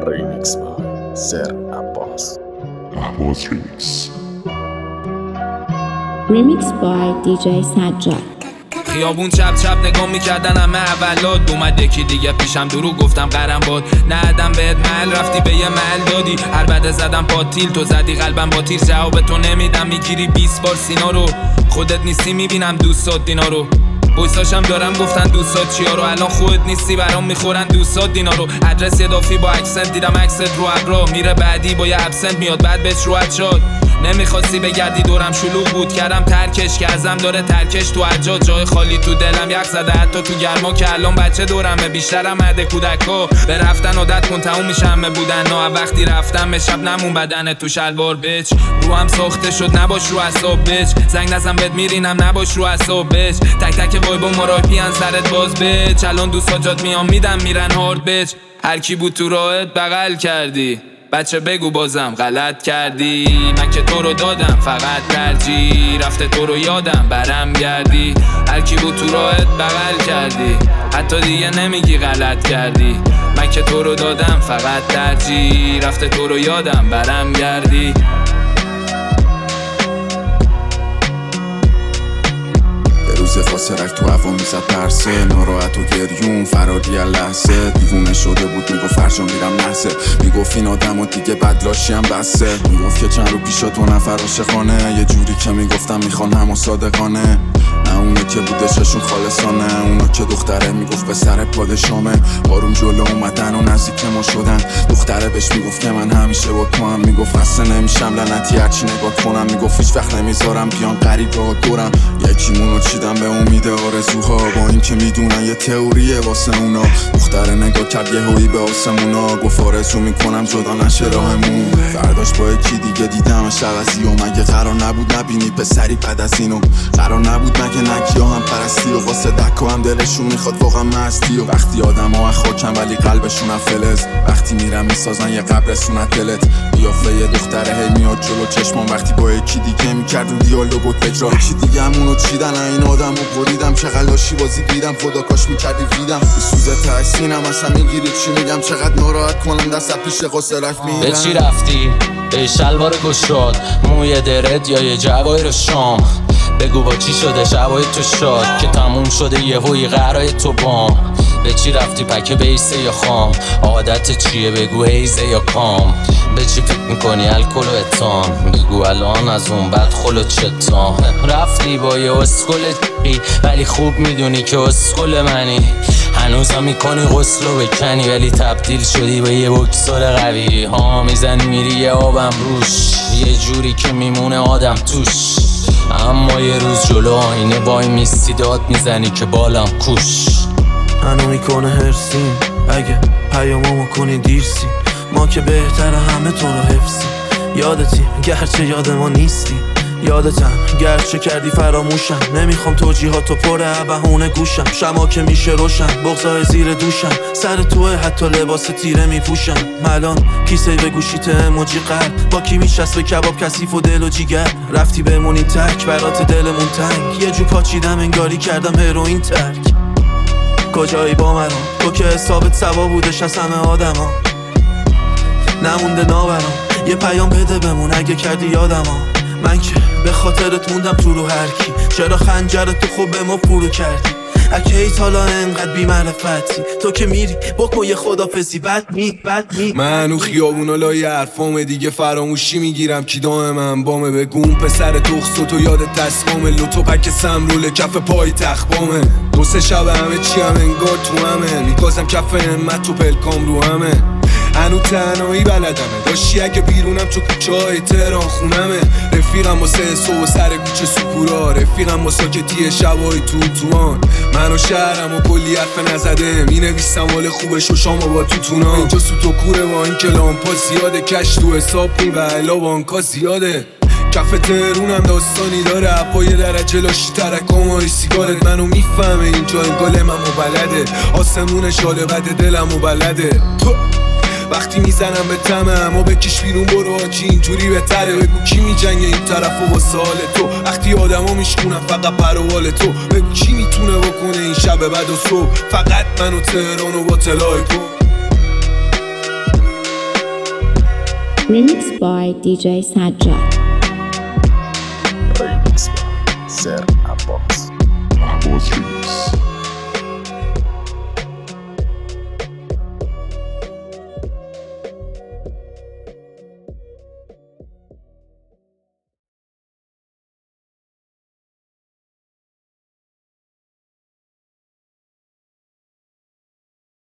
ریمیکس با سر عباس ریمیکس بای دیجی سجاد. خیابون چپ چپ نگاه میکردن همه اولاد. اومد یکی دیگه پیشم درو گفتم قرم باد. ندم بهت محل رفتی به یه محل دادی. هر بعد زدم پاتیل تو زدی قلبم با تیر. جواب تو نمیدم میگیری 20 بار سینا رو. خودت نیستی میبینم دوستات دینا رو. بویساشم دارم گفتن دوستات چیا رو. الان خودت نیستی برام میخورن دوستات دینا رو. ادرس یدافی با اکسنت دیدم عکست رو ابرا. میره بعدی با یه ابسنت میاد بعد بهش رو شد. نمیخواستی بگردی دورم شلوغ بود. کردم ترکش که ازم داره ترکش تو حجاج. جای خالی تو دلم یخ زده حتی تو گرما. که الان بچه دورمه بیشترم عده کودکا. به رفتن عادت کن تموم میشه همه بودن. نه وقتی رفتم به شب نمون بدنت تو شلوار بچ. رو هم ساخته شد نباش رو اعصاب بچ. زنگ نزن بهت میرینم نباش رو اعصاب بچ. تک تک وایبا مراپیان سرت باز بچ. الان دوستا جات میام میدم میرن هارد بچ. هر کی بود تو راهت بغل کردی بچه بگو بازم غلط کردی. من که تو رو دادم فقط ترجیح رفته تو رو یادم برم گردی. هر کی بود تو راهت بغل کردی حتی دیگه نمیگی غلط کردی. من که تو رو دادم فقط ترجیح رفته تو رو یادم برم گردی. روز خاسرک تو هوا میزد پرسه. ناراحت و گریون فراری لحظه. دیوونه شده بود میگفت فرجا میرم نحسه. میگفت این آدم و دیگه بدلاشی هم بسه. میگفت که چند رو پیشا تو نفر عاشقانه. یه جوری که میگفتم میخوانم و صادقانه. نه اونه که بودششون خالصانه. اونا که دختره میگفت به سر پادشامه. بارون جلو اومدن و نزدیک ما شدن. دختره بهش میگفت که من همیشه با تو هم. میگفت خسته نمیشم لعنتی هرچی نگاه کنم. میگفت هیچ وقت نمیذارم بیان غریبه ها دورم. یکیمونو چیدم به امید آرزوها. با این که میدونن یه تئوریه واسه اونا. دختره نگاه کرد یه هویی به آسمونا. گفت آرزو میکنم جدا نشه راهمون. فرداش با یکی دیگه دیدمش عوضی. و مگه قرار نبود نبینی پسری بعد از اینو؟ قرار نبود مگه نکیا هم پرستی و واسه دکا هم دلشون میخواد واقعا مستی. و وقتی آدم ها خاکن ولی قلبشون فلز. وقتی میرم میسازن یه قبرسون از دلت. قیافه یه دختره هی میاد جلو چشمام. وقتی با یکی دیگه میکردون دیالوگو تکرار. یکی دیگه همونو چیدن این آدمو بریدم. چقدر لاشی بازی دیدم خدا کاش میکردی ویدم. سوزه تحسینم اصلا میگیری چی میگم. چقدر ناراحت کنم دست پیش قصرک میرم. به چی رفتی؟ به شلوار گشاد موی درد یا یه جوایر شام. بگو با چی شده شبای تو شاد که تموم شده یه هوی قرای تو بام. به چی رفتی پکه بیسه یا خام؟ عادت چیه بگو هیزه یا کام؟ به چی فکر میکنی الکل و اتام؟ بگو الان از اون بد خلو چتام. رفتی با یه اسکل چی ولی خوب میدونی که اسکل منی. هنوزم میکنی غسل و بکنی ولی تبدیل شدی به یه بکسور قوی. ها میزنی میری یه آبم روش یه جوری که میمونه آدم توش. اما یه روز جلو آینه وای میستی داد میزنی که بالم کوش. منو میکنه هرسیم اگه پیاممو کنی دیرسی. ما که بهتره همه تو رو حفظی. یادتی گرچه یاد ما نیستی. یادتم گرچه کردی فراموشم. نمیخوام توجیهاتو پر بهونه گوشم. شما که میشه روشن بغضای زیر دوشم. سر توه حتی لباس تیره میپوشم. الان کیسه به گوشیت اموجی قلب. با کی میشست به کباب کثیف و دل و جیگر. رفتی بمونی تک برات دلمون تنگ. یه جو پاچیدم انگاری کردم هروئین ترک. کجایی با مرام تو که حسابت سوا بودش از همه آدم ها. نمونده ناورام یه پیام بده بمون اگه کردی یادم ها. من که به خاطرت موندم تو رو هر کی. چرا خنجرت تو خوب به ما پرو کردی؟ اگه ایت حالا انقدر بی معرفتی. تو که میری بکن یه خدافزی بد می من و خیابونا لای حرفامه دیگه فراموشی میگیرم کی دائمم بامه. بگون پسر تخص تو یاد تسقامه. لوتو پک سمرول کف پای تخبامه. دو سه شب همه چی هم انگار تو همه. میگازم کف همت تو پلکام رو همه. هنو تنهایی بلدمه داشتی اگه بیرونم چو کوچه های تهران خونمه. رفیقم واسه صبح و سر کوچه سکورا. رفیقم واسه ساکتی شبای توان. من و شهرم و کلی حرف نزده. می نویسم حال خوبش و شام با توتونا. اینجا سوت و کوره با این که لامپا زیاده. کش تو حساب پول و علا بانکا زیاده. کف تهرونم داستانی داره. هوای درجه لاشی ترکام سیگارت. منو میفهمه اینجا این گل من بلده. آسمون شاله بد دلم بلده. وقتی میزنم به تمه اما بکش بیرون برو آجی اینجوری بهتره. بگو کی میجنگه این طرف و واسه حال تو. وقتی آدما میشکونم فقط پروال تو. بگو کی میتونه بکنه این شب بعد و صبح. فقط من و تهران و با طلای تو. Remixed by DJ Sajjad. Remix by Sir Abbas. Abbas Remix.